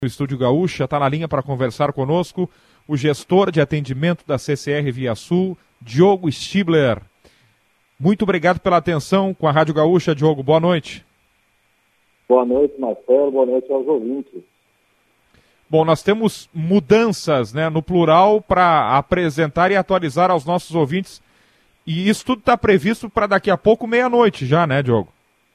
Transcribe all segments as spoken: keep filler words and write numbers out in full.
O Estúdio Gaúcha está na linha para conversar conosco o gestor de atendimento da C C R Via Sul, Diogo Stibler. Muito obrigado pela atenção com a Rádio Gaúcha, Diogo. Boa noite. Boa noite, Marcelo. Boa noite aos ouvintes. Bom, nós temos mudanças, né, no plural para apresentar e atualizar aos nossos ouvintes. E isso tudo está previsto para daqui a pouco, meia-noite já, né, Diogo?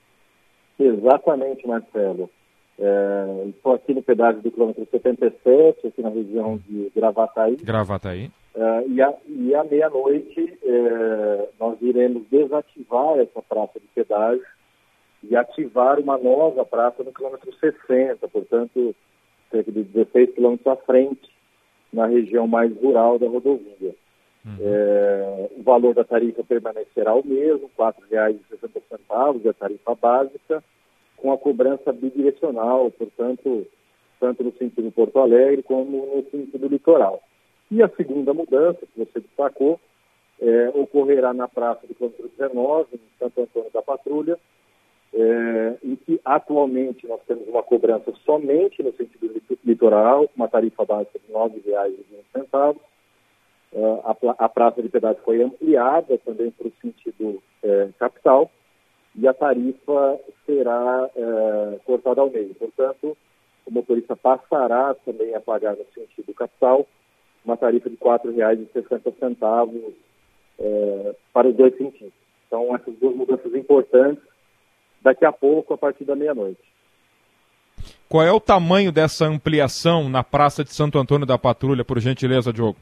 Exatamente, Marcelo. É, estou aqui no pedágio do quilômetro setenta e sete, aqui na região de Gravataí. Gravataí. É, e, a, e à meia-noite é, nós iremos desativar essa praça de pedágio e ativar uma nova praça no quilômetro sessenta, portanto, cerca de dezesseis quilômetros à frente, na região mais rural da rodovia. Uhum. É, o valor da tarifa permanecerá o mesmo, quatro reais e sessenta centavos, é a tarifa básica, com a cobrança bidirecional, portanto, tanto no sentido Porto Alegre como no sentido litoral. E a segunda mudança, que você destacou, é, ocorrerá na praça do quilômetro dezenove, em Santo Antônio da Patrulha, é, em que atualmente nós temos uma cobrança somente no sentido litoral, uma tarifa básica de nove reais e vinte centavos. Uh, a, a praça de pedágio foi ampliada também para o sentido é, capital, e a tarifa será é, cortada ao meio. Portanto, o motorista passará também a pagar no sentido capital uma tarifa de quatro reais e sessenta centavos é, para os dois sentidos. Então, essas duas mudanças importantes, daqui a pouco, a partir da meia-noite. Qual é o tamanho dessa ampliação na Praça de Santo Antônio da Patrulha, por gentileza, Diogo?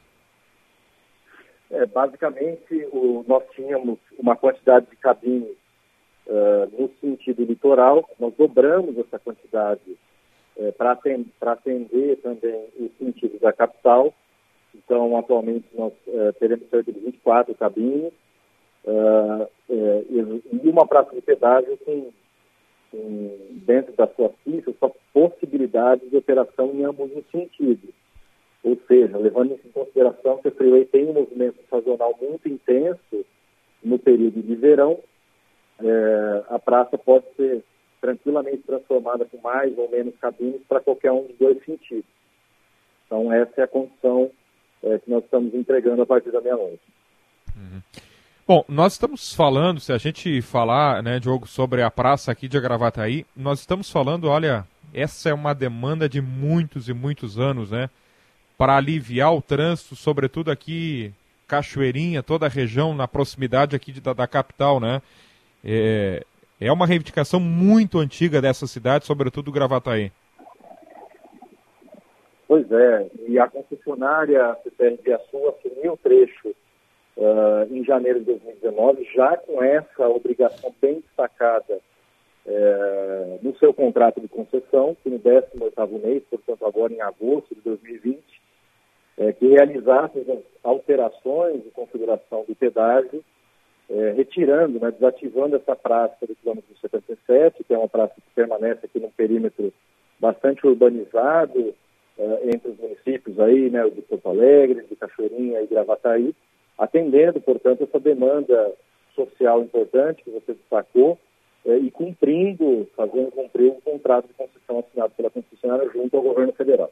É, basicamente, o, nós tínhamos uma quantidade de cabines Uh, no sentido litoral, nós dobramos essa quantidade uh, para atender, atender também o sentido da capital. Então, atualmente, nós uh, teremos cerca de vinte e quatro cabines uh, uh, e uma praça de pedágio com, com, dentro das suas pistas, só possibilidade de operação em ambos os sentidos. Ou seja, levando isso em consideração que a Freeway tem um movimento sazonal muito intenso no período de verão, É, a praça pode ser tranquilamente transformada com mais ou menos cabines para qualquer um dos dois sentidos. Então, essa é a condição é, que nós estamos entregando a partir da meia-noite. Uhum. Bom, nós estamos falando, se a gente falar, né, Diogo, sobre a praça aqui de Gravataí, nós estamos falando, olha, essa é uma demanda de muitos e muitos anos, né, para aliviar o trânsito, sobretudo aqui, Cachoeirinha, toda a região na proximidade aqui de, da, da capital, né. É, é uma reivindicação muito antiga dessa cidade, sobretudo Gravataí. Pois é, e a concessionária C C R Via Sul assumiu o trecho uh, em janeiro de dois mil e dezenove, já com essa obrigação bem destacada uh, no seu contrato de concessão, que no décimo oitavo mês, portanto agora em agosto de dois mil e vinte, uh, que realizasse as alterações de configuração do pedágio, É, retirando, né, desativando essa praça do quilômetro setenta e sete, que é uma praça que permanece aqui num perímetro bastante urbanizado uh, entre os municípios aí, né, de Porto Alegre, de Cachoeirinha e Gravataí, atendendo, portanto, essa demanda social importante que você destacou uh, e cumprindo, fazendo cumprir o contrato de concessão assinado pela concessionária junto ao governo federal.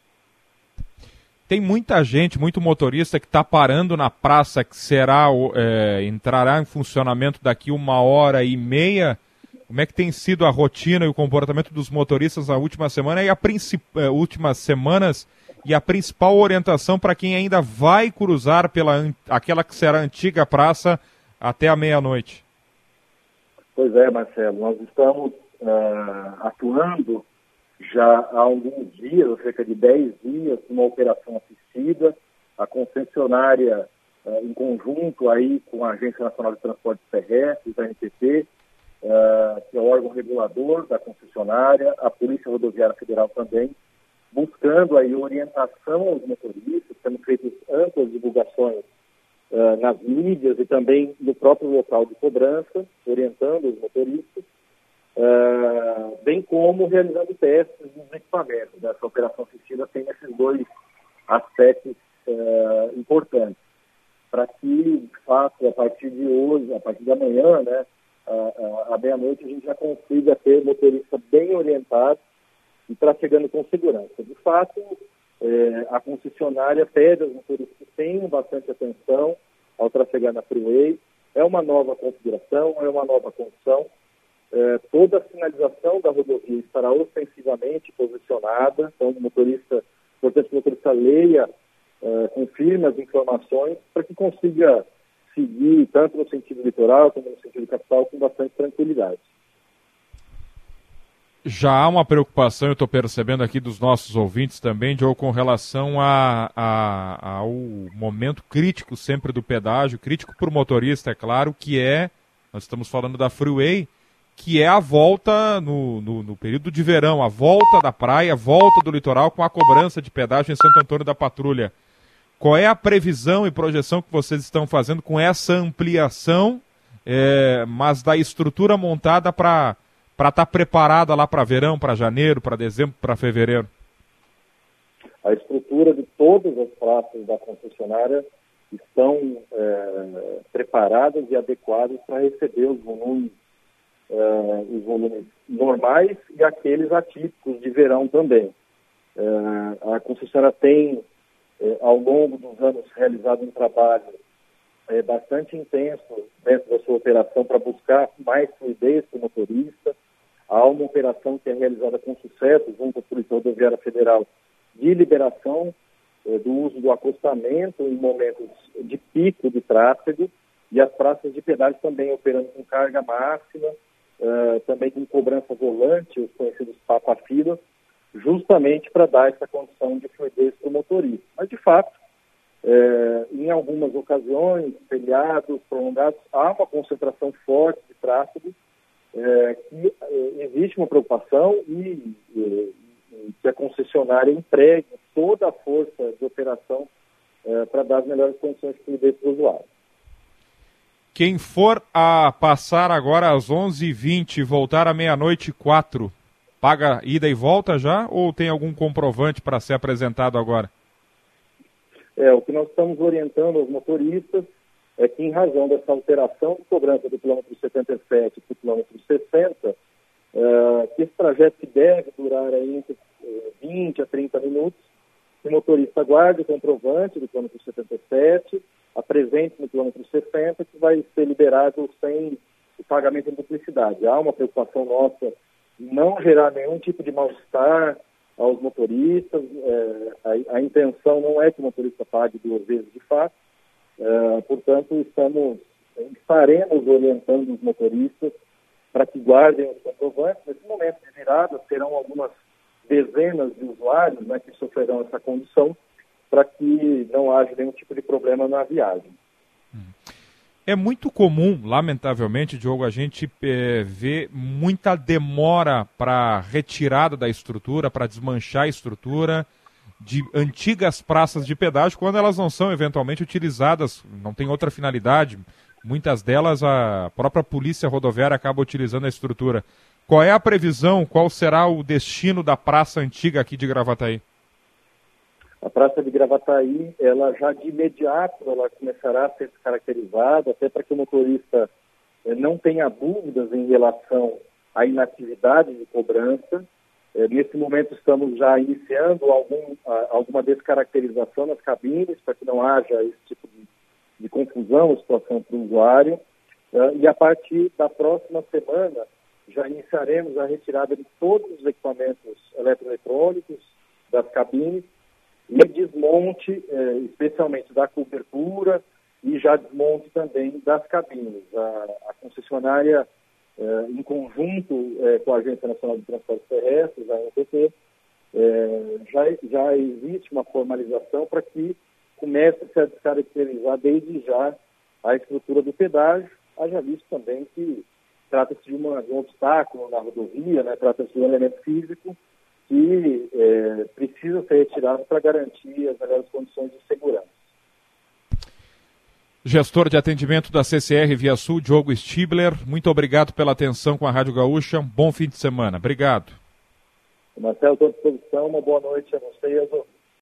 Tem muita gente, muito motorista que está parando na praça, que será, é, entrará em funcionamento daqui uma hora e meia. Como é que tem sido a rotina e o comportamento dos motoristas na última semana e a princip... últimas semanas e a principal orientação para quem ainda vai cruzar pela aquela que será a antiga praça até a meia-noite? Pois é, Marcelo, nós estamos uh, atuando já há alguns dias, cerca de dez dias, uma operação assistida. A concessionária, uh, em conjunto aí com a Agência Nacional de Transportes Terrestres, a A N T T, uh, que é o órgão regulador da concessionária, a Polícia Rodoviária Federal também, buscando aí orientação aos motoristas. Temos feito amplas divulgações uh, nas mídias e também no próprio local de cobrança, orientando os motoristas. Uh, bem como realizando testes dos equipamentos. Essa operação assistida tem esses dois aspectos uh, importantes, para que, de fato, a partir de hoje, a partir de amanhã, né, uh, uh, à meia-noite, a gente já consiga ter motoristas bem orientados e trafegando com segurança. De fato, é, a concessionária pede aos motoristas que tenham bastante atenção ao trafegar na freeway. É uma nova configuração, é uma nova condição. É, toda a sinalização da rodovia estará ostensivamente posicionada, então o motorista, portanto, o motorista leia, é, confirme as informações para que consiga seguir tanto no sentido litoral como no sentido capital com bastante tranquilidade. Já há uma preocupação, eu estou percebendo aqui dos nossos ouvintes também, Diogo, com relação a, a, ao momento crítico sempre do pedágio, crítico para o motorista, é claro, que é, nós estamos falando da freeway, que é a volta no, no, no período de verão, a volta da praia, a volta do litoral com a cobrança de pedágio em Santo Antônio da Patrulha. Qual é a previsão e projeção que vocês estão fazendo com essa ampliação, é, mas da estrutura montada para para estar preparada lá para verão, para janeiro, para dezembro, para fevereiro? A estrutura de todas as praças da concessionária estão é, preparadas e adequadas para receber os volumes, é, os volumes normais e aqueles atípicos de verão também. É, a concessionária tem, é, ao longo dos anos, realizado um trabalho é, bastante intenso dentro da sua operação para buscar mais fluidez para o motorista. Há uma operação que é realizada com sucesso junto à Polícia Rodoviária Federal de liberação eh, do uso do acostamento em momentos de pico de tráfego, e as praças de pedágio também operando com carga máxima, eh, também com cobrança volante, os conhecidos papa-fila, justamente para dar essa condição de fluidez para o motorista. Mas, de fato, eh, em algumas ocasiões, feriados prolongados, há uma concentração forte de tráfego, É, que é, existe uma preocupação e, e, e que a concessionária empregue toda a força de operação é, para dar as melhores condições de fluidez para o usuário. Quem for a passar agora às onze e vinte e voltar à meia-noite e quatro, paga ida e volta já ou tem algum comprovante para ser apresentado agora? É, o que nós estamos orientando aos motoristas é que, em razão dessa alteração de cobrança do quilômetro setenta e sete para o quilômetro sessenta, uh, que esse trajeto que deve durar aí entre uh, vinte a trinta minutos, o motorista guarde o comprovante do quilômetro setenta e sete, apresente no quilômetro sessenta, que vai ser liberado sem o pagamento de duplicidade. Há uma preocupação nossa de não gerar nenhum tipo de mal-estar aos motoristas. Uh, a, a intenção não é que o motorista pague duas vezes de fato. Uh, portanto, estamos, estaremos orientando os motoristas para que guardem os comprovantes. Nesse momento de virada, serão algumas dezenas de usuários, né, que sofrerão essa condição, para que não haja nenhum tipo de problema na viagem. É muito comum, lamentavelmente, Diogo, a gente é, ver muita demora para retirada da estrutura, para desmanchar a estrutura de antigas praças de pedágio, quando elas não são eventualmente utilizadas, não tem outra finalidade. Muitas delas a própria Polícia Rodoviária acaba utilizando a estrutura. Qual é a previsão, qual será o destino da praça antiga aqui de Gravataí? A praça de Gravataí, ela já de imediato, ela começará a ser descaracterizada, até para que o motorista eh, não tenha dúvidas em relação à inatividade de cobrança. É, nesse momento estamos já iniciando algum, a, alguma descaracterização nas cabines para que não haja esse tipo de, de confusão ou situação para o usuário. Uh, e a partir da próxima semana já iniciaremos a retirada de todos os equipamentos eletroeletrônicos das cabines e desmonte, eh, especialmente da cobertura e já desmonte também das cabines. A, a concessionária, Eh, em conjunto eh, com a Agência Nacional de Transportes Terrestres, a A N T T, eh, já, já existe uma formalização para que comece a se descaracterizar desde já a estrutura do pedágio. Haja visto também que trata-se de, uma, de um obstáculo na rodovia, né? Trata-se de um elemento físico que eh, precisa ser retirado para garantir as melhores condições de segurança. Gestor de atendimento da C C R Via Sul, Diogo Stibler, muito obrigado pela atenção com a Rádio Gaúcha. Um bom fim de semana. Obrigado. Marcelo, estou à disposição. Uma boa noite a você e aos ouvintes.